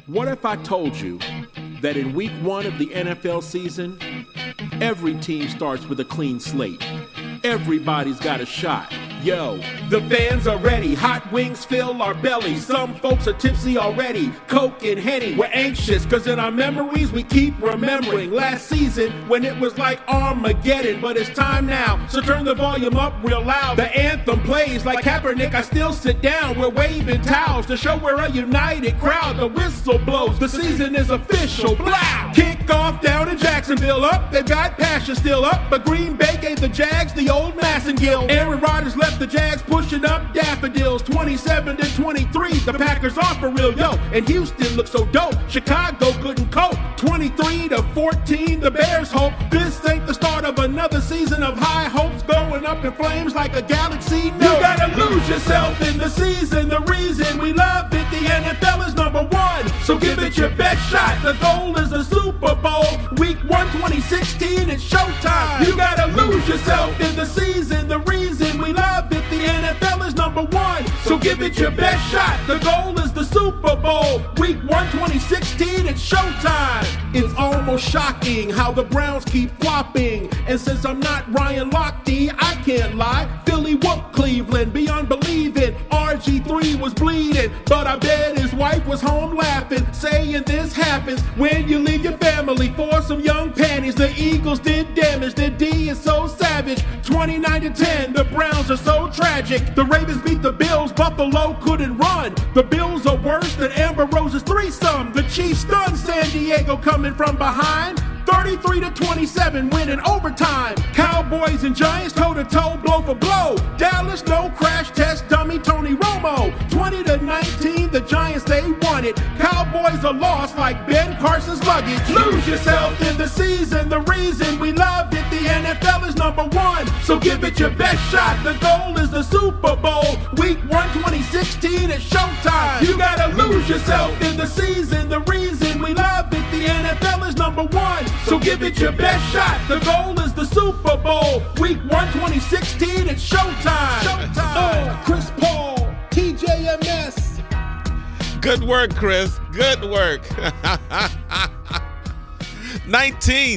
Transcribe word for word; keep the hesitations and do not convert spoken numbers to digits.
What if I told you that in week one of the N F L season, every team starts with a clean slate? Everybody's got a shot. Yo, the fans are ready. Hot wings fill our bellies. Some folks are tipsy already. Coke and Henny. We're anxious because in our memories we keep remembering last season when it was like Armageddon. But it's time now, so turn the volume up real loud. The anthem plays like Kaepernick. I still sit down. We're waving towels to show we're a united crowd. The whistle blows. The season is official. Blow! Kick off down in Jacksonville. Up, they've got passion still up. But Green Bay gave the Jags the old Massengill. Aaron Rodgers left the Jags pushing up daffodils. twenty-seven to twenty-three, the Packers are for real, yo. And Houston looks so dope. Chicago couldn't cope. twenty-three to fourteen, the Bears hope. This ain't the start of another season of high hopes going up in flames like a galaxy. No. You gotta lose yourself in the season. The reason we love it, the N F L is number one. So give it your best shot. The goal is the Super Bowl. Week one, twenty sixteen, it's showtime. You gotta lose yourself in the season. The reason we love it, the N F L is number one. So give it your best shot. The goal is the Super Bowl. Week one, twenty sixteen, it's showtime. It's almost shocking how the Browns keep flopping. And since I'm not Ryan Lochte, I can't lie. Philly whooped Cleveland beyond believing. R G three was bleeding, but I bet his wife was home laughing, saying this happens when you leave your family for some young panties. The Eagles did damage. The D is so savage. twenty-nine to ten, the Browns are so tragic. The Ravens beat the Bills. Buffalo couldn't run. The Bills are worse than Amber Rose's threesome. The Chiefs stunned San Diego coming from behind. thirty-three to twenty-seven, winning overtime. Cowboys and Giants toe-to-toe, blow for blow. Dallas, no crash test dummy, Tony Romo. twenty to nineteen, the Giants, they won it. Cowboys are lost like Ben Carson's luggage. Lose yourself in the season. The reason we love it, the N F L is number one. So give it your best shot. The goal is the Super Bowl. Week one, twenty sixteen, it's showtime. You gotta lose yourself in the season. The reason we love it, the N F L is number one. So give it your best shot. The goal is the Super Bowl. Week one, twenty sixteen, it's showtime. Showtime. Oh, Chris Paul, T J M S. Good work, Chris. Good work. nineteen.